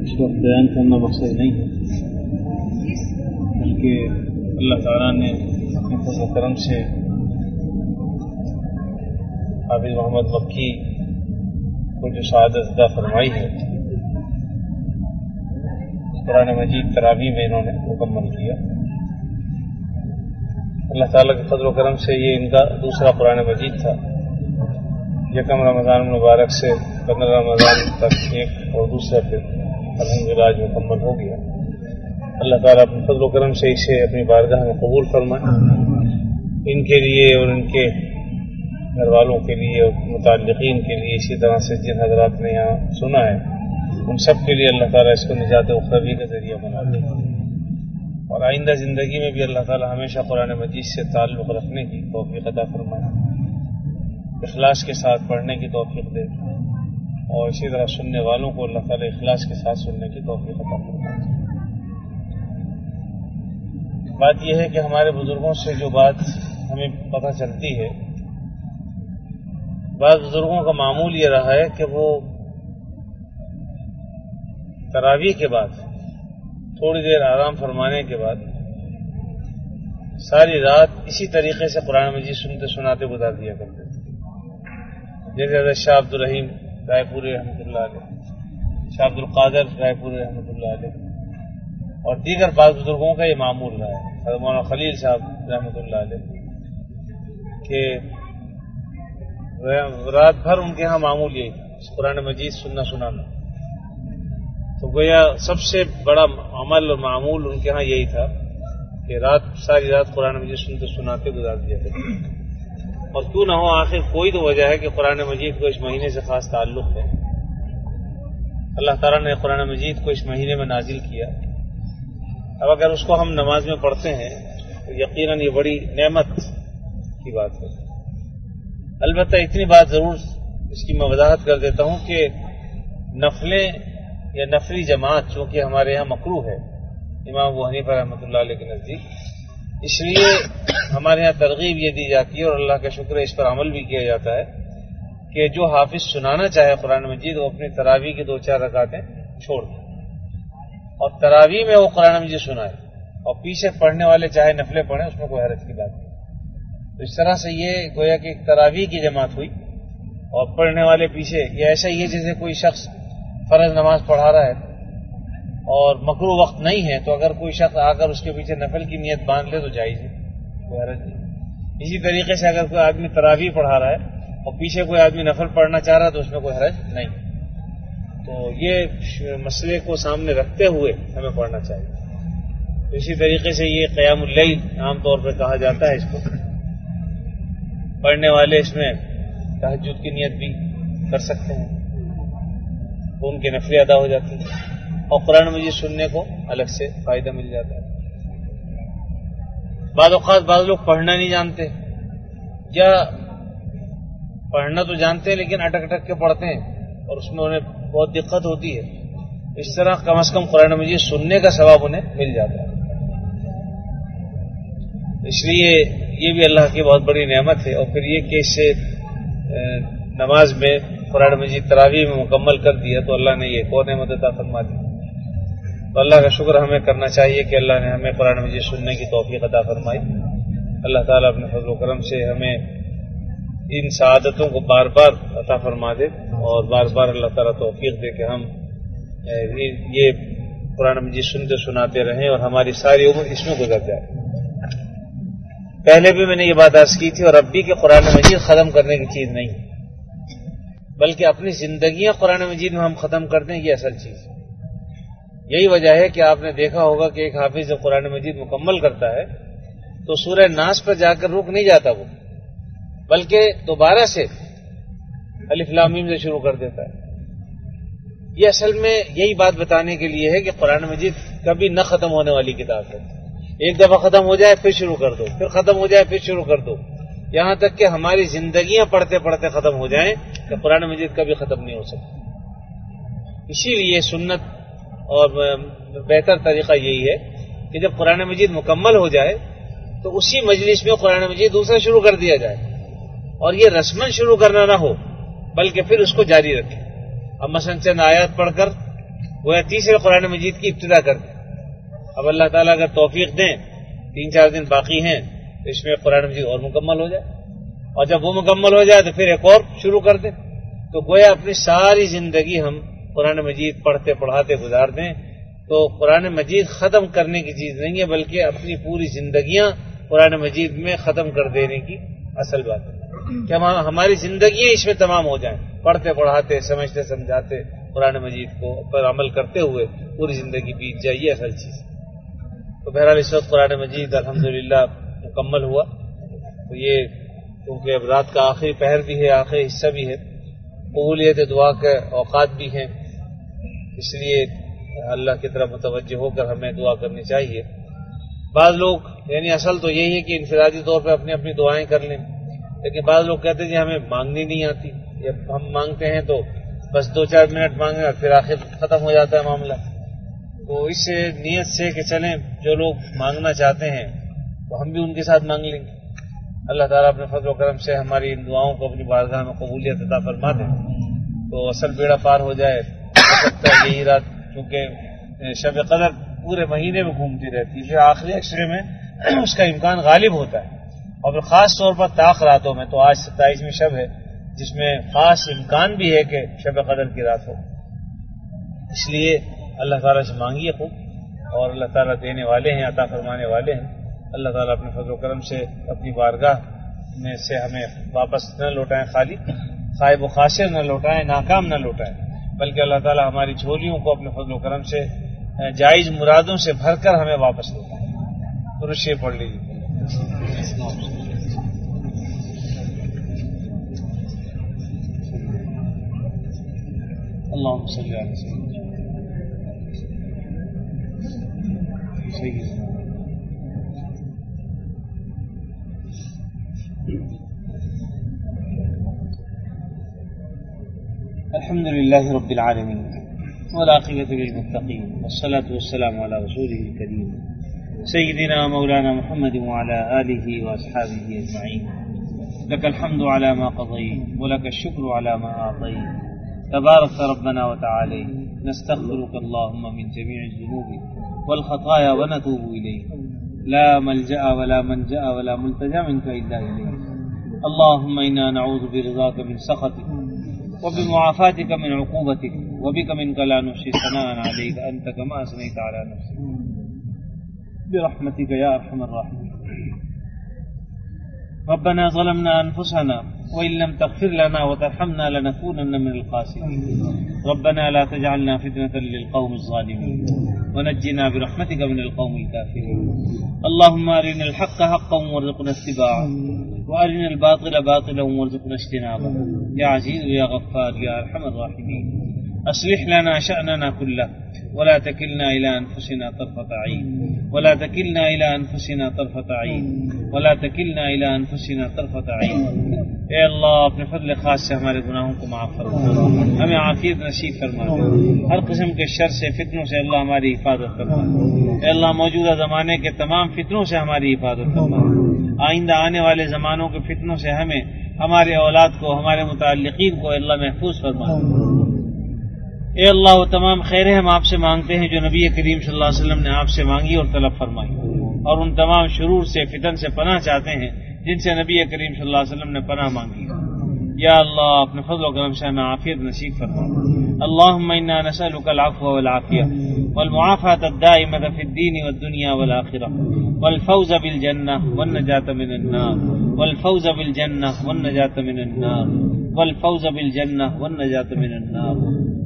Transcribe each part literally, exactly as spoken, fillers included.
اس وقت بیان کرنا مقصد نہیں ہے، بلکہ اللہ تعالیٰ نے اپنے فضل و کرم سے حافظ محمد مکی کو جو سعادت عطا فرمائی ہے، قرآن مجید تراویح میں انہوں نے مکمل کیا۔ اللہ تعالیٰ کے فضل و کرم سے یہ ان کا دوسرا قرآن مجید تھا۔ یکم رمضان مبارک سے پندرہ رمضان تک ایک اور دوسرا پھر الحمدللہ آج مکمل ہو گیا۔ اللہ تعالیٰ اپنے فضل و کرم سے اسے اپنی بارگاہ میں قبول فرمائے، ان کے لیے اور ان کے گھر والوں کے لیے اور متعلقین کے لیے، اسی طرح سے جن حضرات نے یہاں سنا ہے ان سب کے لیے اللہ تعالیٰ اس کو نجات اخروی کا ذریعہ بنا دے، اور آئندہ زندگی میں بھی اللہ تعالیٰ ہمیشہ قرآن مجید سے تعلق رکھنے کی توفیق عطا فرمائے، اخلاص کے ساتھ پڑھنے کی توفیق دے، اور اسی طرح سننے والوں کو اللہ تعالیٰ اخلاص کے ساتھ سننے کی توفیق عطا فرمائے۔ بات یہ ہے کہ ہمارے بزرگوں سے جو بات ہمیں پتہ چلتی ہے، بعض بزرگوں کا معمول یہ رہا ہے کہ وہ تراویح کے بعد تھوڑی دیر آرام فرمانے کے بعد ساری رات اسی طریقے سے قرآن مجید سنتے سناتے گزار دیا کرتے تھے، جیسے حضرت شاہ عبد الرحیم رائے پوری رحمۃ اللہ علیہ، شاہ عبد القادر رائے پوری رحمۃ اللہ علیہ، اور دیگر بعض بزرگوں کا یہ معمول رہا ہے، حضرت مولانا خلیل صاحب رحمۃ اللہ علیہ، کہ رات بھر ان کے ہاں معمول یہی قرآن مجید سننا سنانا، تو گویا سب سے بڑا عمل اور معمول ان کے ہاں یہی تھا کہ رات ساری رات قرآن مجید سنتے سناتے گزار دیا کرتے۔ اور کیوں نہ ہو، آخر کوئی تو وجہ ہے کہ قرآن مجید کو اس مہینے سے خاص تعلق ہے، اللہ تعالیٰ نے قرآن مجید کو اس مہینے میں نازل کیا۔ اب اگر اس کو ہم نماز میں پڑھتے ہیں تو یقیناً یہ بڑی نعمت کی بات ہے۔ البتہ اتنی بات ضرور اس کی میں وضاحت کر دیتا ہوں کہ نفلیں یا نفلی جماعت چونکہ ہمارے یہاں مکروہ ہے امام ابو حنیفہ رحمۃ اللہ علیہ کے نزدیک، اس لیے ہمارے یہاں ترغیب یہ دی جاتی ہے اور اللہ کا شکر ہے اس پر عمل بھی کیا جاتا ہے کہ جو حافظ سنانا چاہے قرآن مجید وہ اپنی تراویح کی دو چار رکعتیں چھوڑ دیں اور تراویح میں وہ قرآن مجید سنائے، اور پیچھے پڑھنے والے چاہے نفلیں پڑھیں، اس میں کوئی حرج کی بات نہیں۔ تو اس طرح سے یہ گویا کہ ایک تراویح کی جماعت ہوئی اور پڑھنے والے پیچھے، یہ ایسا ہی ہے جیسے کوئی شخص فرض نماز پڑھا رہا ہے اور مکروہ وقت نہیں ہے تو اگر کوئی شخص آ کر اس کے پیچھے نفل کی نیت باندھ لے تو جائز ہے، کوئی حرج نہیں۔ اسی طریقے سے اگر کوئی آدمی تراویح پڑھا رہا ہے اور پیچھے کوئی آدمی نفل پڑھنا چاہ رہا ہے تو اس میں کوئی حرج نہیں۔ تو یہ مسئلے کو سامنے رکھتے ہوئے ہمیں پڑھنا چاہیے۔ تو اسی طریقے سے یہ قیام اللیل عام طور پہ کہا جاتا ہے، اس کو پڑھنے والے اس میں تہجد کی نیت بھی کر سکتے ہیں تو ان کے نفلیں ادا ہو جاتی ہیں، اور قرآن مجید سننے کو الگ سے فائدہ مل جاتا ہے۔ بعض اوقات بعض لوگ پڑھنا نہیں جانتے یا پڑھنا تو جانتے ہیں لیکن اٹک اٹک کے پڑھتے ہیں اور اس میں انہیں بہت دقت ہوتی ہے، اس طرح کم از کم قرآن مجید سننے کا ثواب انہیں مل جاتا ہے۔ اس لیے یہ بھی اللہ کی بہت بڑی نعمت ہے، اور پھر یہ کہ اس سے نماز میں قرآن مجید تراویح میں مکمل کر دیا تو اللہ نے یہ ایک اور نعمت عطا فرما دی۔ تو اللہ کا شکر ہمیں کرنا چاہیے کہ اللہ نے ہمیں قرآن مجید سننے کی توفیق عطا فرمائی۔ اللہ تعالیٰ اپنے فضل و کرم سے ہمیں ان سعادتوں کو بار بار عطا فرما دے، اور بار بار اللہ تعالیٰ توفیق دے کہ ہم یہ قرآن مجید سنتے سناتے رہیں اور ہماری ساری عمر اس میں گزر جائے۔ پہلے بھی میں نے یہ بات عرض کی تھی، اور اب بھی کہ قرآن مجید ختم کرنے کی چیز نہیں، بلکہ اپنی زندگیاں قرآن مجید میں ہم ختم کر دیں، یہ اصل چیز ہے۔ یہی وجہ ہے کہ آپ نے دیکھا ہوگا کہ ایک حافظ جب قرآن مجید مکمل کرتا ہے تو سورہ ناس پر جا کر رک نہیں جاتا وہ، بلکہ دوبارہ سے الف لام میم سے شروع کر دیتا ہے۔ یہ اصل میں یہی بات بتانے کے لیے ہے کہ قرآن مجید کبھی نہ ختم ہونے والی کتاب ہے، ایک دفعہ ختم ہو جائے پھر شروع کر دو، پھر ختم ہو جائے پھر شروع کر دو، یہاں تک کہ ہماری زندگیاں پڑھتے پڑھتے ختم ہو جائیں کہ قرآن مجید کبھی ختم نہیں ہو سکتی۔ اسی لیے سنت اور بہتر طریقہ یہی ہے کہ جب قرآن مجید مکمل ہو جائے تو اسی مجلس میں قرآن مجید دوسرا شروع کر دیا جائے، اور یہ رسمن شروع کرنا نہ ہو بلکہ پھر اس کو جاری رکھیں۔ اب مثلا چند آیات پڑھ کر وہ تیسرے قرآن مجید کی ابتدا کر دیں. اب اللہ تعالیٰ اگر توفیق دیں تین چار دن باقی ہیں تو اس میں قرآن مجید اور مکمل ہو جائے, اور جب وہ مکمل ہو جائے تو پھر ایک اور شروع کر دیں. تو گویا اپنی ساری زندگی ہم قرآن مجید پڑھتے پڑھاتے گزار دیں. تو قرآن مجید ختم کرنے کی چیز نہیں ہے, بلکہ اپنی پوری زندگیاں قرآن مجید میں ختم کر دینے کی اصل بات ہے کہ ہم ہماری زندگی اس میں تمام ہو جائیں, پڑھتے پڑھاتے سمجھتے سمجھاتے قرآن مجید کو پر عمل کرتے ہوئے پوری زندگی بیت جائے, یہ اصل چیز. تو بہرحال اس وقت قرآن مجید الحمدللہ مکمل ہوا. تو یہ کیونکہ اب رات کا آخری پہر بھی ہے, آخری حصہ بھی ہے, قبولیت دعا کے اوقات بھی ہیں, اس لیے اللہ کی طرف متوجہ ہو کر ہمیں دعا کرنی چاہیے. بعض لوگ یعنی اصل تو یہی ہے کہ انفرادی طور پہ اپنی اپنی دعائیں کر لیں, لیکن بعض لوگ کہتے ہیں کہ ہمیں مانگنی نہیں آتی, جب ہم مانگتے ہیں تو بس دو چار منٹ مانگیں اور پھر آخر ختم ہو جاتا ہے معاملہ. تو اس نیت سے کہ چلیں جو لوگ مانگنا چاہتے ہیں تو ہم بھی ان کے ساتھ مانگ لیں گے. اللہ تعالیٰ اپنے فضل و کرم سے ہماری ان دعاؤں کو اپنی بارگاہ میں قبولیت عطا فرما دے تو اصل بیڑا پار ہو جائے. ہو سکتا ہے یہی رات کیونکہ شب قدر پورے مہینے میں گھومتی رہتی ہے, پھر آخری عشرے میں اس کا امکان غالب ہوتا ہے, اور پھر خاص طور پر طاق راتوں میں. تو آج ستائیسویں شب ہے جس میں خاص امکان بھی ہے کہ شب قدر کی رات ہو. اس لیے اللہ تعالیٰ سے مانگیے خوب, اور اللہ تعالیٰ دینے والے ہیں, عطا فرمانے والے ہیں. اللہ تعالیٰ اپنے فضل و کرم سے اپنی بارگاہ میں سے ہمیں واپس نہ لوٹائیں خالی, خائب و خاسر نہ لوٹائیں, ناکام نہ لوٹائیں, بلکہ اللہ تعالیٰ ہماری جھولیوں کو اپنے فضل و کرم سے جائز مرادوں سے بھر کر ہمیں واپس لوٹائیں. درود پڑھ لیجیے. اللهم صل على سيدنا الحمد لله رب العالمين والعاقبة للمتقين والصلاة والسلام على رسوله الكريم سيدنا مولانا محمد وعلى آله وأصحابه أجمعين. لك الحمد على ما قضيت ولك الشكر على ما أعطيت. تبارك ربنا وتعالى, نستغفرك اللهم من جميع الذنوب والخطايا ونتوب إليك. لا ملجأ ولا منجأ ولا ملتجأ منك إلا إليك. اللهم إنا نعوذ برضاك من سخطك وبمعافاتك من عقوبتك وبك منك لا نحصي ثناء عليك أنت كما أثنيت على نفسك برحمتك يا أرحم الراحمين. ربنا ظلمنا أنفسنا وإن لم تغفر لنا وترحمنا لنكونن من الخاسرين. ربنا لا تجعلنا فتنة للقوم الظالمين ونجنا برحمتك من القوم الكافرين. اللهم أرنا الحق حقا وارزقنا اتباعه وأرنا الباطل باطلا وارزقنا اجتنابه يا عزيز يا غفار يا أرحم الراحمين. أصلح لنا شأننا كله ولا تكلنا إلى أنفسنا طرفة عين ولا تكلنا إلى أنفسنا طرفة عين ولا تكلنا إلى أنفسنا طرفة عين. اے اللہ اپنے فضل خاص سے ہمارے گناہوں کو معاف فرما, ہمیں عافیت نصیب فرما, ہر قسم کے شر سے فتنوں سے اللہ ہماری حفاظت فرما. اے اللہ موجودہ زمانے کے تمام فتنوں سے ہماری حفاظت فرما, آئندہ آنے والے زمانوں کے فتنوں سے ہمیں, ہمارے اولاد کو, ہمارے متعلقین کو اللہ محفوظ فرما. اے اللہ وہ تمام خیریں ہم آپ سے مانگتے ہیں جو نبی کریم صلی اللہ علیہ وسلم نے آپ سے مانگی اور طلب فرمائی, اور ان تمام شرور سے, فتن سے پناہ چاہتے ہیں جن سے نبی کریم صلی اللہ علیہ وسلم نے پناہ مانگی. یا اللہ اپنے فضل و کرم سے ہمیں عافیت نصیب فرما. اللهم انا نسألك العفو والعافية والمعافاة الدائمة في الدين والدنيا والآخرة والفوز بالجنة والنجاة من النار والفوز بالجنة والنجاة من النار والفوز بالجنة والنجاة من النار.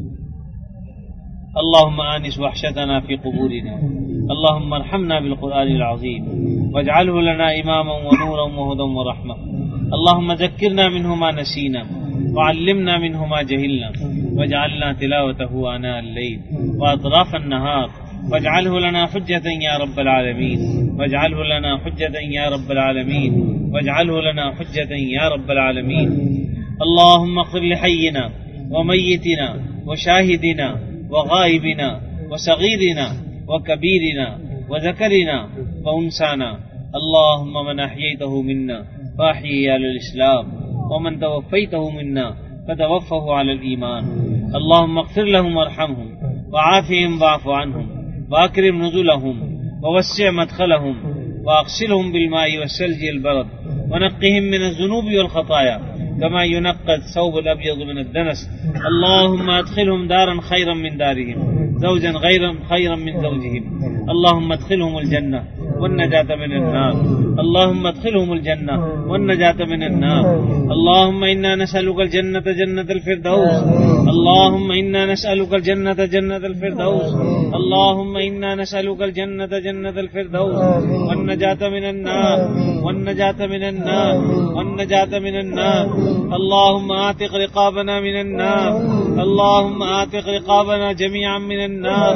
اللهم آنس وحشتنا في قبورنا. اللهم ارحمنا بالقرآن العظيم واجعله لنا إماما ونورا وهدى ورحمة. اللهم ذكرنا منه ما نسينا وعلمنا منه ما جهلنا واجعلنا تلاوته آناء الليل وأطراف النهار واجعله لنا حجة يا رب العالمين واجعله لنا حجة يا رب العالمين واجعله لنا حجة يا رب العالمين. اللهم اغفر لحينا وميتنا وشاهدنا وغائبنا وصغيرنا وكبيرنا وذكرنا وأنسانا. اللهم من أحييته منا فأحيي على الإسلام ومن توفيته منا فتوفه على الإيمان. اللهم اغفر لهم وارحمهم وعافهم واعف عنهم واكرم نزلهم ووسع مدخلهم واغسلهم بالماء والثلج والبرد ونقهم من الذنوب والخطايا كما ينقى الثوب الأبيض من الدنس اللهم ادخلهم دارا خيرا من دارهم زوجا غيرا خيرا من زوجهم اللهم ادخلهم الجنة والنجاة من النار اللهم ادخلهم الجنة والنجاة من النار اللهم إنا نسألك الجنة جنة الفردوس اللهم إنا نسألك الجنة جنة الفردوس اللهم إنا نسألك الجنة جنة الفردوس والنجاة من النار والنجاة من النار والنجاة من النار اللهم آتق رقابنا من النار اللهم آتق رقابنا جميعا من النار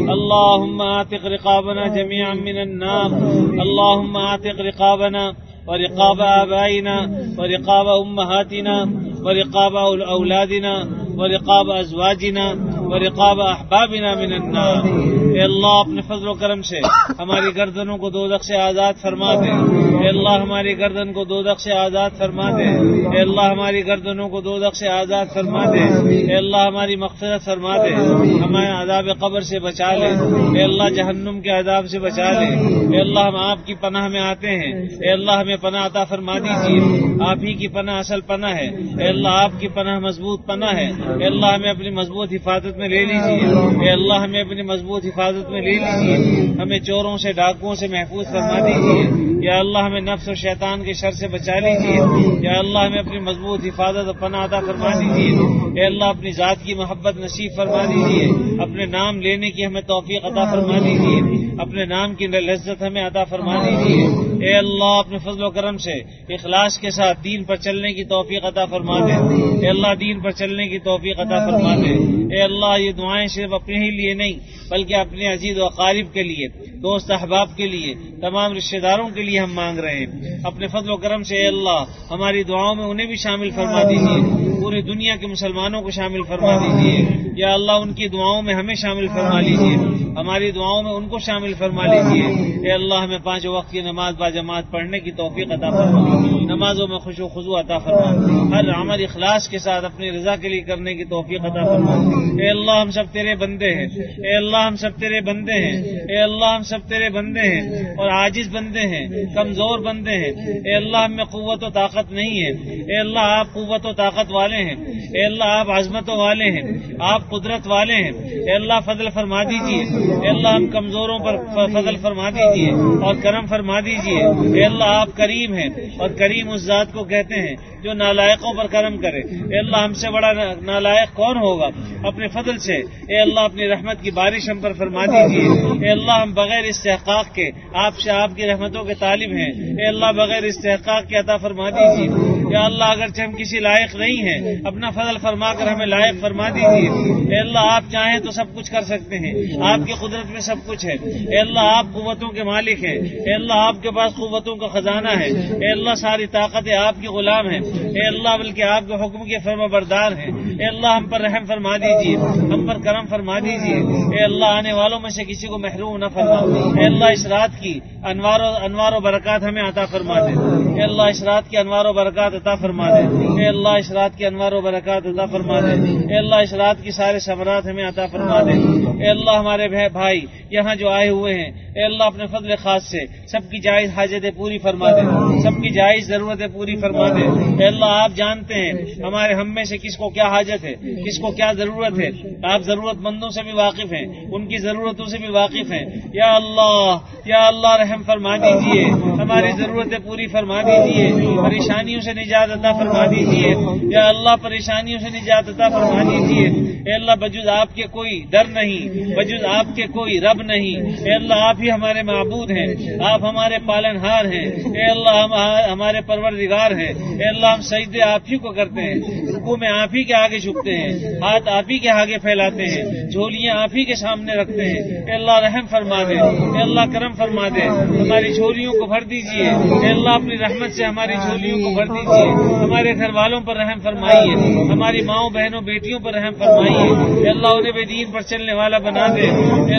اللهم آتق رقابنا جميعا من النار اللهم آتق رقابنا ورقاب آبائنا ورقاب أمهاتنا ورقاب أولادنا ورقاب أزواجنا ورقاب أحبابنا من النار اے اللہ اپنے فضل و کرم سے ہماری گردنوں کو دوزخ سے آزاد فرما دے اے اللہ ہماری گردن کو دوزخ سے آزاد فرما دے اے اللہ ہماری گردنوں کو دوزخ سے آزاد فرما دے اے اللہ ہماری مغفرت فرما دے ہمیں عذاب قبر سے بچا لے اے اللہ جہنم کے عذاب سے بچا لے اے اللہ ہم آپ کی پناہ میں آتے ہیں اے اللہ ہمیں پناہ عطا فرما دیجیے آپ ہی کی پناہ اصل پناہ ہے اے اللہ آپ کی پناہ مضبوط پناہ ہے اے اللہ ہمیں اپنی مضبوط حفاظت میں لے لیجیے اے اللہ ہمیں اپنی مضبوط حفاظت میں لے لیجیے ہمیں چوروں سے ڈاکوؤں سے محفوظ فرما دیجیے یا اللہ ہمیں نفس اور شیطان کے شر سے بچا لیجیے یا اللہ ہمیں اپنی مضبوط حفاظت اور پناہ عطا فرما دیجیے اے اللہ اپنی ذات کی محبت نصیب فرما دیجیے اپنے نام لینے کی ہمیں توفیق عطا فرما دیجیے اپنے نام کی لذت ہمیں عطا فرما دیجیے اے اللہ اپنے فضل و کرم سے اخلاص کے ساتھ دین پر چلنے کی توفیق عطا فرما دے اے اللہ دین پر چلنے کی توفیق عطا فرما دے اے اللہ یہ دعائیں صرف اپنے ہی لیے نہیں بلکہ اپنے عزیز و اقارب کے لیے دوست احباب کے لیے تمام رشتہ داروں کے لیے ہم مانگ رہے ہیں اپنے فضل و کرم سے اے اللہ ہماری دعاؤں میں انہیں بھی شامل فرما دیجیے پوری دنیا کے مسلمانوں کو شامل فرما دیجیے یا اللہ ان کی دعاؤں میں ہمیں شامل فرما لیجیے ہماری دعاؤں میں ان کو شامل فرما لیجیے اے اللہ ہمیں پانچ وقت کی نماز با جماعت پڑھنے کی توفیق عطا فرما نمازوں میں خوش و خضوع عطا فرما ہر عمل اخلاص کے ساتھ اپنی رضا کے لیے کرنے کی توفیق عطا فرما اے اللہ ہم سب تیرے بندے ہیں اے اللہ ہم سب تیرے بندے ہیں اے اللہ ہم سب تیرے بندے ہیں اور عاجز بندے ہیں کمزور بندے ہیں اے اللہ ہم میں قوت و طاقت نہیں ہے اے اللہ آپ قوت و طاقت والے ہیں اے اللہ آپ عظمتوں والے ہیں آپ قدرت والے ہیں اے اللہ فضل فرما دیجیے اے اللہ ہم کمزوروں پر فضل فرما دیجیے اور کرم فرما دیجیے اے اللہ آپ کریم ہیں اور کریم اس ذات کو کہتے ہیں جو نالائقوں پر کرم کرے اے اللہ ہم سے بڑا نالائق کون ہوگا اپنے فضل سے اے اللہ اپنی رحمت کی بارش ہم پر فرما دیجیے اے اللہ ہم بغیر استحقاق کے آپ سے آپ کی رحمتوں کے طالب ہیں اے اللہ بغیر استحقاق کے عطا فرما دیجیے یا اللہ اگرچہ ہم کسی لائق نہیں ہیں اپنا فضل فرما کر ہمیں لائق فرما دیجیے اے اللہ آپ چاہیں تو سب کچھ کر سکتے ہیں آپ کی قدرت میں سب کچھ ہے اے اللہ آپ قوتوں کے مالک ہیں اے اللہ آپ کے پاس قوتوں کا خزانہ ہے اے اللہ ساری طاقتیں آپ کی غلام ہیں اے اللہ بلکہ آپ کے حکم کے فرما بردار ہیں اے اللہ ہم پر رحم فرما دیجیے ہم پر کرم فرما دیجیے اے اللہ آنے والوں میں سے کسی کو محروم نہ فرما اے اللہ اس رات کی انوار و انوار و برکات ہمیں عطا فرما دے اے اللہ اس رات کی انوار و برکات عطا فرما دے اے اللہ اس رات کی انوار و برکات عطا فرما دے اے اللہ اس رات کی سارے ثمرات ہمیں عطا فرما دے اے اللہ ہمارے بھائی یہاں جو آئے ہوئے ہیں اے اللہ اپنے فضل خاص سے سب کی جائز حاجتیں پوری فرما دے سب کی جائز ضرورتیں پوری فرما دے اے اللہ آپ جانتے ہیں ہمارے ہم میں سے کس کو کیا حاجت ہے کس کو کیا ضرورت ہے آپ ضرورت مندوں سے بھی واقف ہیں ان کی ضرورتوں سے بھی واقف ہیں یا اللہ یا اللہ رحم فرما دیجیے ہماری ضرورتیں پوری فرما دیجیے پریشانیوں سے نجات عطا فرما دیجیے یا اللہ پریشانیوں سے نجات عطا فرما دیجیے اے اللہ بجز آپ کے کوئی در نہیں بجز آپ کے کوئی رب نہیں اے اللہ آپ ہی ہمارے معبود ہیں آپ ہمارے پالن ہار ہیں اے اللہ ہم ہمارے پروردگار ہیں اے اللہ ہم سجدے آپ ہی کو کرتے ہیں رکوع میں آپ ہی کے آگے جھکتے ہیں ہاتھ آپ ہی کے آگے پھیلاتے ہیں جھولیاں آپ ہی کے سامنے رکھتے ہیں اے اللہ رحم فرما دے اے اللہ کرم فرما دے ہماری جھولیوں کو بھر دیجیے اے اللہ اپنی رحمت سے ہماری جھولیوں کو بھر دیجیے ہمارے گھر والوں پر رحم فرمائیے ہماری ماؤں بہنوں بیٹیوں پر رحم فرمائیے اے اللہ انہیں بھی دین پر چلنے والا بنا دے اے اللہ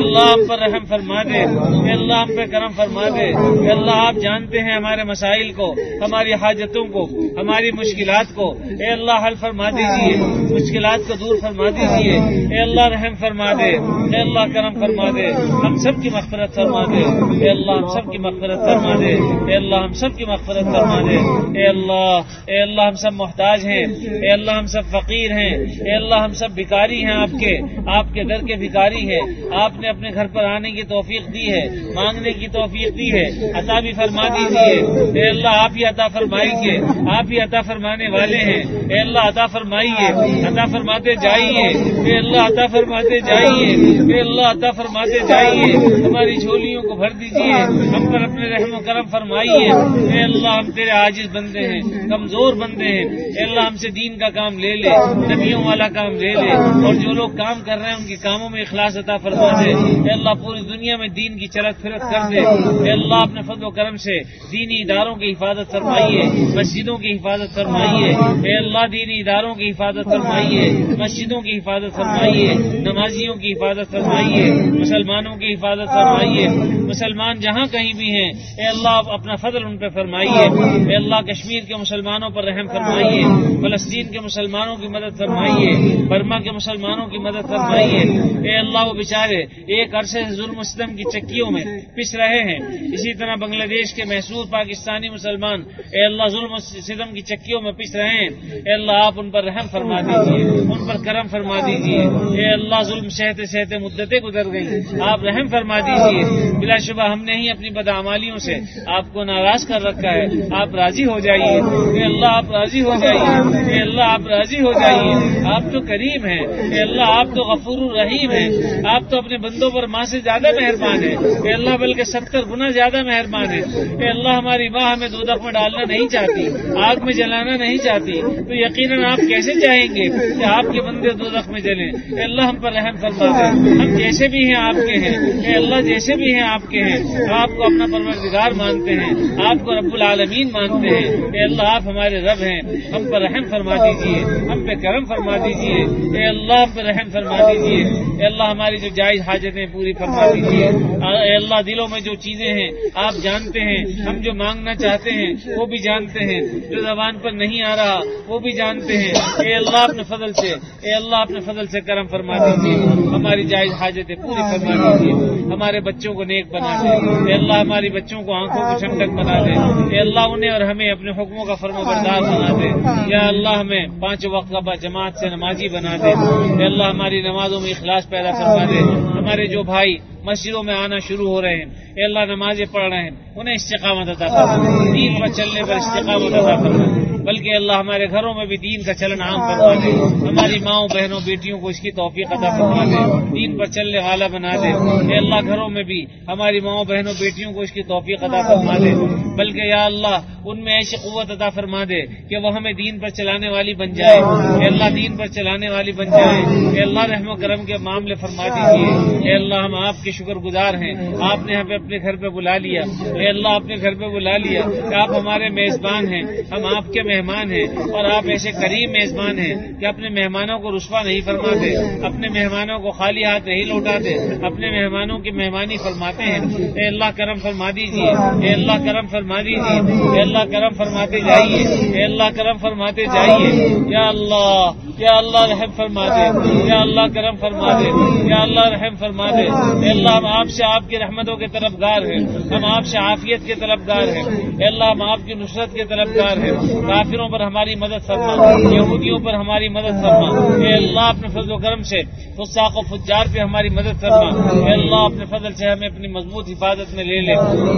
پر رحم فرما دے، اے اللہ ہم پہ کرم فرما دے، اے اللہ آپ جانتے ہیں ہمارے مسائل کو، ہماری حاجتوں کو، ہماری مشکلات کو، اے اللہ حل فرما دیجیے، مشکلات کو دور فرما دیجیے، اے اللہ رحم فرما دے، اے اللہ کرم فرما دے، ہم سب کی مغفرت فرما دے، اے اللہ ہم سب کی مغفرت فرما دے، اے اللہ ہم سب کی مغفرت فرما دے، اے اللہ اے اللہ ہم سب محتاج ہیں، اے اللہ ہم سب فقیر ہیں، اے اللہ ہم سب بھکاری ہیں، آپ کے آپ کے در کے بھکاری ہیں، آپ نے اپنے گھر پر آنے کی توفیق دی ہے، مانگنے کی توفیق دی ہے، عطا بھی فرما دیجیے، اے اللہ آپ ہی عطا فرمائیے، آپ ہی عطا فرمانے والے ہیں، اے اللہ عطا فرمائیے، عطا فرماتے جائیے، اے اللہ عطا فرماتے جائیے، اے اللہ عطا فرماتے جائیے، ہماری جھولیوں کو بھر دیجیے، ہم پر اپنے رحم و کرم فرمائیے، اے اللہ ہم تیرے عاجز بندے ہیں، کمزور بندے ہیں، اے اللہ ہم سے دین کا کام لے لے، نبیوں والا کام لے لے، اور جو لوگ کام کر رہے ہیں ان کے کاموں میں اخلاص عطا فرما دے، اے اللہ پوری دنیا میں دین کی چرت پھرت کر دے، اے اللہ اپنے فضل و کرم سے دینی اداروں کی حفاظت فرمائیے، مسجدوں کی حفاظت فرمائیے، اے اللہ دینی اداروں کی حفاظت فرمائیے، مسجدوں کی حفاظت فرمائیے، نمازیوں کی حفاظت فرمائیے، مسلمانوں کی حفاظت فرمائیے، مسلمان جہاں کہیں بھی ہیں اے اللہ اپنا فضل ان پہ فرمائیے، اے اللہ کشمیر کے مسلمانوں پر رحم فرمائیے، فلسطین کے مسلمانوں کی مدد فرمائیے، برما کے مسلمانوں کی مدد فرمائیے، اے اللہ وہ بیچارے ایک عرصے سے ظلم و ستم کی چکیوں میں پس رہے ہیں، اسی طرح بنگلہ دیش کے محسوس پاکستانی مسلمان اے اللہ ظلم و ستم کی چکیوں میں پس رہے ہیں، اے اللہ آپ ان پر رحم فرما دیجیے، ان پر کرم فرما دیجیے، اے اللہ ظلم سہتے سہتے مدتیں گزر گئی، آپ رحم فرما دیجیے، بلا شبہ ہم نے ہی اپنی بدعمالیوں سے آپ کو ناراض کر رکھا ہے، آپ راضی ہو جائیے، اے اللہ آپ راضی ہو جائیے، اے اللہ آپ راضی ہو جائیے، آپ تو کریم ہیں، اے اللہ آپ تو غفور الرحیم ہیں، آپ تو اپنے بندوں پر ماں سے زیادہ مہربان ہیں، اے اللہ بلکہ ستر گنا زیادہ مہربان ہے، اے اللہ ہماری ماں ہمیں دوزخ میں ڈالنا نہیں چاہتی، آگ میں جلانا نہیں چاہتی، تو یقیناً آپ کیسے چاہیں گے کہ آپ کے بندے دوزخ میں جلیں، اے اللہ ہم پر رحم فرما دے، ہم جیسے بھی ہیں آپ کے ہیں، اے اللہ جیسے بھی ہیں آپ کے ہیں، آپ کو اپنا پروردگار مانتے ہیں، آپ کو رب العالمین مانتے ہیں، اے اللہ آپ ہمارے رب ہیں، ہم پر رحم فرما دیجیے، ہم پہ کرم فرما دیجیے، اے اللہ ہم پہ رحم فرما دیجیے، اے اللہ ہماری جو جائز حاجتیں پوری فرما دیجیے، اے اللہ دلوں میں جو چیزیں ہیں آپ جانتے ہیں، ہم جو مانگنا چاہتے ہیں وہ بھی جانتے ہیں، جو زبان پر نہیں آ رہا وہ بھی جانتے ہیں، اے اللہ اپنے فضل سے اے اللہ اپنے فضل سے کرم فرما دیجیے، ہماری جائز حاجتیں پوری فرما دیجیے، ہمارے بچوں کو نیک بنا دے، اے اللہ ہماری بچوں کو آنکھوں کو ٹھنڈک بنا دے، اے اللہ انہیں اور ہمیں اپنے حکموں کا فرما بردار بنا دے، یا اللہ ہمیں پانچ وقت کا جماعت سے نمازی بنا دے، اے اللہ ہماری نمازوں میں اخلاص پیدا فرما دے، ہمارے جو بھائی مسجدوں میں آنا شروع ہو رہے ہیں اے اللہ نمازیں پڑھ رہے ہیں انہیں استقامت عطا فرما، دین پر چلنے پر استقامت عطا فرما، بلکہ اللہ ہمارے گھروں میں بھی دین کا چلن عام فرما دے، ہماری ماؤں بہنوں بیٹیوں کو اس کی توفیق عطا فرما دے، دین پر چلنے والا بنا دے، اے اللہ گھروں میں بھی ہماری ماؤں بہنوں بیٹیوں کو اس کی توفیق عطا فرما دے، بلکہ یا اللہ ان میں ایسی قوت عطا فرما دے کہ وہ ہمیں دین پر چلانے والی بن جائے، اے اللہ دین پر چلانے والی بن جائے، اے اللہ رحم و کرم کے معاملے فرما دیجیے، اے اللہ ہم آپ کے شکر گزار ہیں، آپ نے ہمیں اپنے گھر پہ بلا لیا، اے اللہ اپنے گھر پہ بلا لیا کہ آپ ہمارے میزبان ہیں، ہم آپ کے مہمان ہیں، اور آپ ایسے کریم میزبان ہیں کہ اپنے مہمانوں کو رسوا نہیں فرماتے، اپنے مہمانوں کو خالی ہاتھ نہیں لوٹاتے، اپنے مہمانوں کی مہمانی فرماتے ہیں، اے اللہ کرم فرما دیجیے، اے اللہ کرم فرما دیجیے، اے اللہ کرم فرماتے جائیے، اے اللہ کرم فرماتے جائیے، یا اللہ یا اللہ رحم فرما دے، یا اللہ کرم فرما دے، یا اللہ رحم فرما دے، اے اللہ ہم آپ سے آپ کی رحمتوں کے طلبگار ہیں، ہم آپ سے عافیت کے طلبگار ہیں، اے اللہ ہم آپ کی نصرت کے طلبگار ہیں، کافروں پر ہماری مدد فرما، یہودیوں پر ہماری مدد فرما، اے اللہ اپنے فضل و کرم سے فساق و فجار پہ ہماری مدد فرما، اے اللہ اپنے فضل سے ہمیں اپنی مضبوط حفاظت میں لے لے،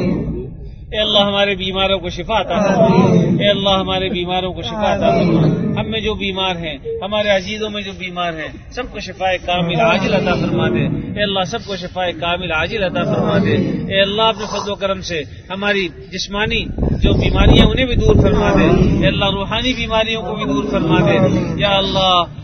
اے اللہ ہمارے بیماروں کو شفا عطا فرما، اے اللہ ہمارے بیماروں کو شفا عطا فرما، ہم میں جو بیمار ہیں ہمارے عزیزوں میں جو بیمار ہیں سب کو شفا کامل عاجل عطا فرما دے، اے اللہ سب کو شفا کامل عاجل عطا فرما دے، اے اللہ اپنے فضل و کرم سے ہماری جسمانی جو بیماریاں انہیں بھی دور فرما دے، اے اللہ روحانی بیماریوں کو بھی دور فرما دے، یا اللہ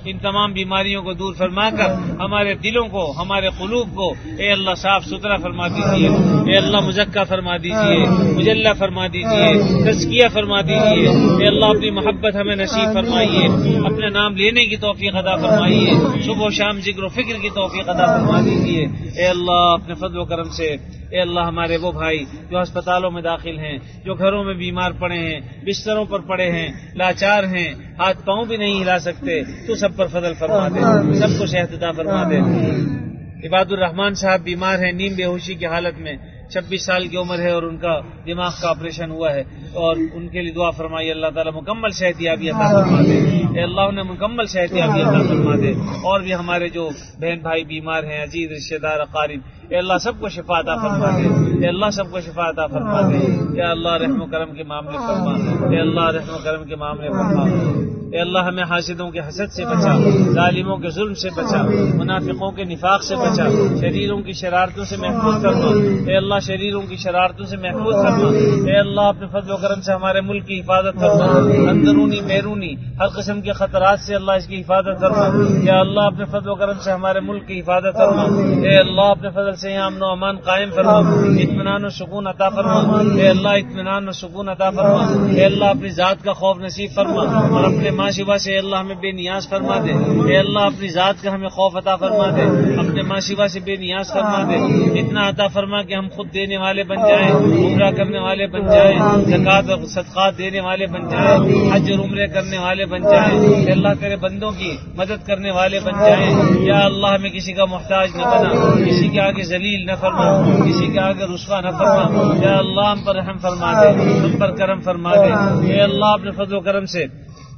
ان تمام بیماریوں کو دور فرما کر ہمارے دلوں کو، ہمارے قلوب کو اے اللہ صاف ستھرا فرما دیجیے، اے اللہ مزکہ فرما دیجیے، مجلہ فرما دیجیے، تزکیہ فرما دیجیے، اے اللہ اپنی محبت ہمیں نصیب فرمائیے، اپنے نام لینے کی توفیق عطا فرمائیے، صبح و شام ذکر و فکر کی توفیق عطا فرما دیجیے، اے اللہ اپنے فضل و کرم سے اے اللہ ہمارے وہ بھائی جو ہسپتالوں میں داخل ہیں، جو گھروں میں بیمار پڑے ہیں، بستروں پر پڑے ہیں، لاچار ہیں، ہاتھ پاؤں بھی نہیں ہلا سکتے، تو سب پر فضل فرما دے، سب کو صحت عطا فرما دے۔ عباد الرحمان صاحب بیمار ہیں، نیم بے ہوشی کی حالت میں، چھبیس سال کی عمر ہے اور ان کا دماغ کا آپریشن ہوا ہے، اور ان کے لیے دعا فرمائیے اللہ تعالیٰ مکمل صحت یابی عطا فرما دے، اے اللہ انہیں مکمل صحت یابی عطا فرما دے۔ اور بھی ہمارے جو بہن بھائی بیمار ہیں، عزیز رشتہ دار اقارب، اے اللہ سب کو شفا عطا فرما دے، اے اللہ سب کو شفا عطا فرما دے، اے اللہ رحم و کرم کے معاملے فرما، اے اللہ رحم و کرم کے معاملے فرما، اے اللہ ہمیں حاسدوں کے حسد سے بچا، ظالموں کے ظلم سے بچا، منافقوں کے نفاق سے بچا، شریروں کی شرارتوں سے محفوظ فرما، اے اللہ شریروں کی شرارتوں سے محفوظ فرما، اے اللہ اپنے فضل و کرم سے ہمارے ملک کی حفاظت فرما، اندرونی بیرونی ہر قسم کے خطرات سے اللہ اس کی حفاظت فرما، یا اللہ اپنے فضل و کرم سے ہمارے ملک کی حفاظت فرما، اے اللہ اپنے فضل سے یہاں امن و امان قائم فرما، اطمینان و سکون عطا فرما، اے اللہ اطمینان و سکون عطا فرما، اے اللہ اپنی ذات کا خوف نصیب فرما، اور اپنے ماں شبہ سے اللہ ہمیں بے نیاز فرما دے، اے اللہ اپنی ذات کا ہمیں خوف عطا فرما دے، اپنے ماں شبہ سے بے نیاز فرما دے، اتنا عطا فرما کہ ہم خود دینے والے بن جائیں، عمرہ کرنے والے بن جائیں، زکوٰۃ اور صدقات دینے والے بن جائیں، حج اور عمرے کرنے والے بن جائیں، اے اللہ تیرے بندوں کی مدد کرنے والے بن جائیں، یا اللہ ہمیں کسی کا محتاج نہ بنا، کسی کے آگے ذلیل نہ فرما، کسی کے آگے رسوا نہ فرما، یا اللہ ہم پر رحم فرما دے، ہم پر کرم فرما دے، اے اللہ اپنے فضل و کرم سے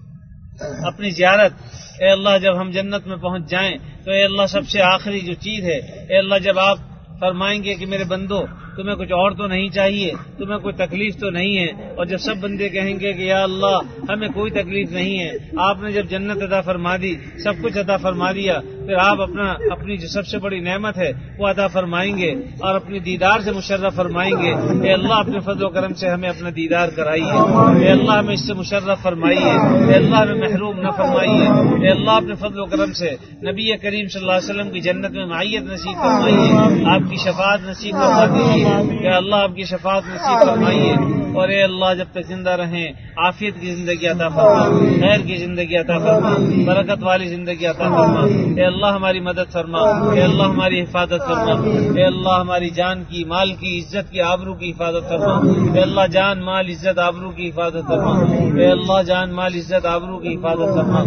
اپنی زیارت، اے اللہ جب ہم جنت میں پہنچ جائیں تو اے اللہ سب سے آخری جو چیز ہے، اے اللہ جب آپ فرمائیں گے کہ میرے بندو تمہیں کچھ اور تو نہیں چاہیے، تمہیں کوئی تکلیف تو نہیں ہے، اور جب سب بندے کہیں گے کہ یا اللہ ہمیں کوئی تکلیف نہیں ہے، آپ نے جب جنت عطا فرما دی، سب کچھ عطا فرما دیا، پھر آپ اپنا اپنی جو سب سے بڑی نعمت ہے وہ عطا فرمائیں گے اور اپنی دیدار سے مشرف فرمائیں گے، اے اللہ اپنے فضل و کرم سے ہمیں اپنا دیدار کرائیے، اے اللہ ہمیں اس سے مشرف فرمائیے، اے اللہ ہمیں محروم نہ فرمائیے، اے اللہ اپنے فضل و کرم سے نبی کریم صلی اللہ علیہ وسلم کی جنت میں معیت نصیب فرمائیے، آپ کی شفاعت نصیب فرما دیجیے، اے اللہ آپ کی شفاعت نصیب فرمائیے، اور اے اللہ جب تک زندہ رہیں عافیت کی زندگی عطا فرما، خیر کی زندگی عطا فرما، برکت والی زندگی عطا فرما، اے اللہ ہماری مدد فرما، اے اللہ ہماری حفاظت فرما، اے اللہ ہماری جان کی، مال کی، عزت کی، آبرو کی حفاظت فرما، اے اللہ جان مال عزت آبرو کی حفاظت فرما، اے اللہ جان مال عزت آبرو کی حفاظت فرما،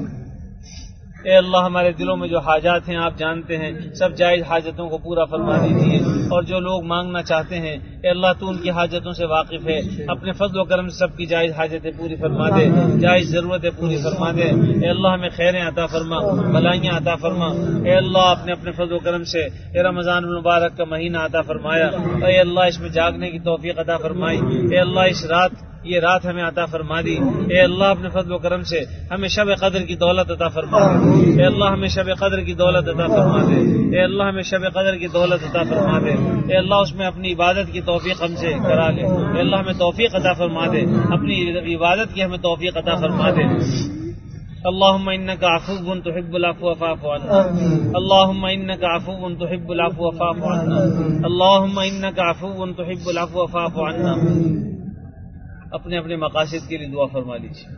اے اللہ ہمارے دلوں میں جو حاجات ہیں آپ جانتے ہیں، سب جائز حاجتوں کو پورا فرما دیجیے، اور جو لوگ مانگنا چاہتے ہیں اے اللہ تو ان کی حاجتوں سے واقف ہے، اپنے فضل و کرم سے سب کی جائز حاجتیں پوری فرما دے، جائز ضرورتیں پوری فرما دے، اے اللہ ہمیں خیریں عطا فرما، بھلائیاں عطا فرما، اے اللہ اپنے اپنے فضل و کرم سے اے رمضان المبارک کا مہینہ عطا فرمایا، اے اللہ اس میں جاگنے کی توفیق عطا فرمائی، اے اللہ اس رات یہ رات ہمیں عطا فرما دی، اے اللہ اپنے فضل و کرم سے ہمیں شب قدر کی دولت عطا فرما دے، اے اللہ ہمیں شب قدر کی دولت عطا فرما دے، اے اللہ ہمیں شب قدر کی دولت عطا فرما دے، اے اللہ اس میں اپنی عبادت کی توفیق ہم سے کرا لے، اے اللہ ہمیں توفیق عطا فرما دے، اپنی عبادت کی ہمیں توفیق عطا فرما دے۔ اللهم انك عفو تحب العفو فاعف عنا، اللهم انك عفو تحب العفو فاعف عنا، اللهم انك عفو تحب العفو فاعف عنا۔ اپنے اپنے مقاصد کے لیے دعا فرما لیجیے۔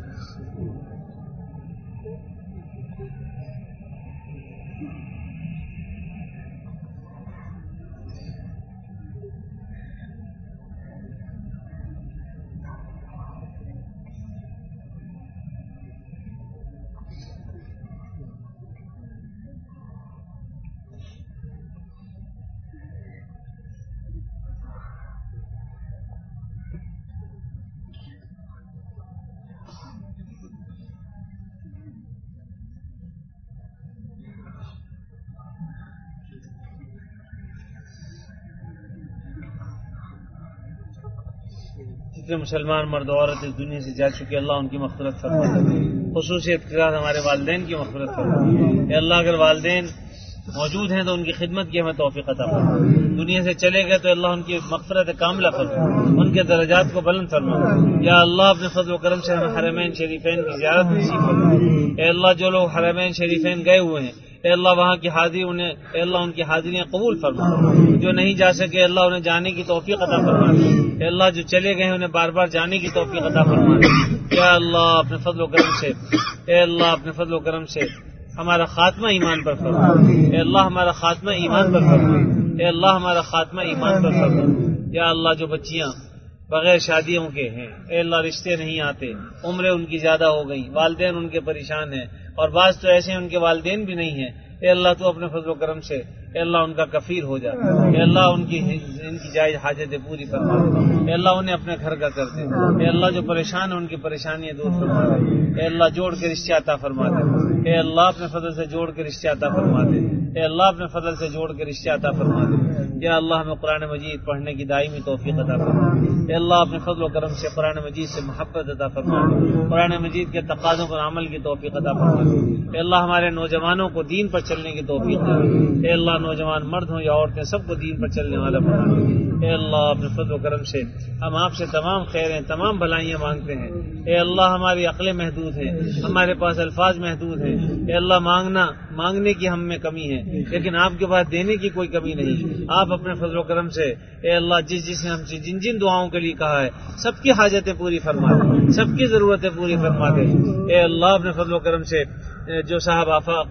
جتنے مسلمان مرد و عورت اس دنیا سے جا چکے اللہ ان کی مغفرت فرما، خصوصیت کے ساتھ ہمارے والدین کی مغفرت فرما، اے اللہ اگر والدین موجود ہیں تو ان کی خدمت کی ہمیں توفیق عطا فرما، دنیا سے چلے گئے تو اللہ ان کی مغفرت کاملہ فرما، ان کے درجات کو بلند فرما۔ یا اللہ اپنے فضل و کرم سے ہمیں حرمین شریفین کی زیارت نصیب فرما۔ اے اللہ جو لوگ حرمین شریفین گئے ہوئے ہیں اے اللہ وہاں کی حاضری انہیں اے اللہ ان کی حاضریاں قبول فرما، جو نہیں جا سکے اللہ انہیں جانے کی توفیق عطا فرما، اے اللہ جو چلے گئے انہیں بار بار جانے کی توفیق عطا فرما۔ یا اللہ اپنے فضل و کرم سے اے اللہ اپنے فضل و کرم سے ہمارا خاتمہ ایمان پر فرما، اے اللہ ہمارا خاتمہ ایمان پر فرما، اے اللہ ہمارا خاتمہ ایمان پر فرما۔ یا اللہ جو بچیاں بغیر شادیوں کے ہیں اے اللہ رشتے نہیں آتے، عمریں ان کی زیادہ ہو گئی، والدین ان کے پریشان ہیں، اور بعض تو ایسے ہیں ان کے والدین بھی نہیں ہیں، اے اللہ تو اپنے فضل و کرم سے اے اللہ ان کا کفیل ہو جا، اے اللہ ان کی ان کی جائز حاجتیں پوری فرما دے، اے اللہ انہیں اپنے گھر کا کر دے، اے اللہ جو پریشان ہیں ان کی پریشانیاں دور فرما دے، اے اللہ جوڑ کے رشتے عطا فرما دے، اے اللہ اپنے فضل سے جوڑ کے رشتے عطا فرما دے، اے اللہ اپنے فضل سے جوڑ کے رشتے عطا فرما دے۔ یا اللہ ہمیں قرآن مجید پڑھنے کی دائمی توفیق عطا فرما، اے اللہ اپنے فضل و کرم سے قرآن مجید سے محبت عطا فرما، قرآن مجید کے تقاضوں پر عمل کی توفیق عطا فرما، اے اللہ ہمارے نوجوانوں کو دین پر چلنے کی توفیق دے، اے اللہ نوجوان مرد ہوں یا عورتیں سب کو دین پر چلنے والا بنا، اے اللہ اپنے فضل و کرم سے ہم آپ سے تمام خیریں تمام بھلائیاں مانگتے ہیں، اے اللہ ہماری عقلیں محدود ہیں، ہمارے پاس الفاظ محدود ہیں، اے اللہ مانگنا مانگنے کی ہم میں کمی ہے لیکن آپ کے پاس دینے کی کوئی کمی نہیں، آپ اپنے فضل و کرم سے اے اللہ جس جس نے ہم سے جن جن دعاؤں کے لیے کہا ہے سب کی حاجتیں پوری فرما دے، سب کی ضرورتیں پوری فرما دے، اے اللہ اپنے فضل و کرم سے جو صاحب آفاق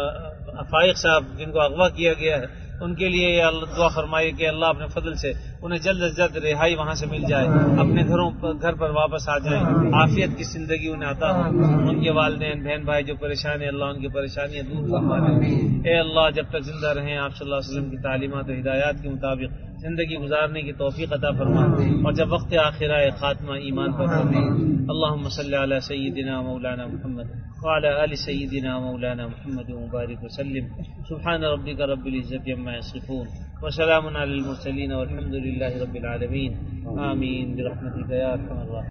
افائق صاحب جن کو اغوا کیا گیا ہے ان کے لیے یا اللہ دعا فرمائے کہ اللہ اپنے فضل سے انہیں جلد از جلد رہائی وہاں سے مل جائے، اپنے گھروں پر گھر پر واپس آ جائیں، عافیت کی زندگی انہیں عطا ہو، ان کے والدین بہن بھائی جو پریشان ہیں اللہ ان کی پریشانیاں دور فرما دے، اے اللہ جب تک زندہ رہیں آپ صلی اللہ علیہ وسلم کی تعلیمات و ہدایات کے مطابق زندگی گزارنے کی توفیق عطا فرما، اور جب وقت آخرہ خاتمہ ایمان پر فرما۔ اللہم صلی علی سیدنا مولانا محمد وعلی آل سیدنا مولانا محمد مبارک وسلم۔ سبحان ربک رب العزت عما یصفون وسلام علی المرسلین والحمد للہ رب العالمین، آمین برحمتک یا ارحم الراحمین۔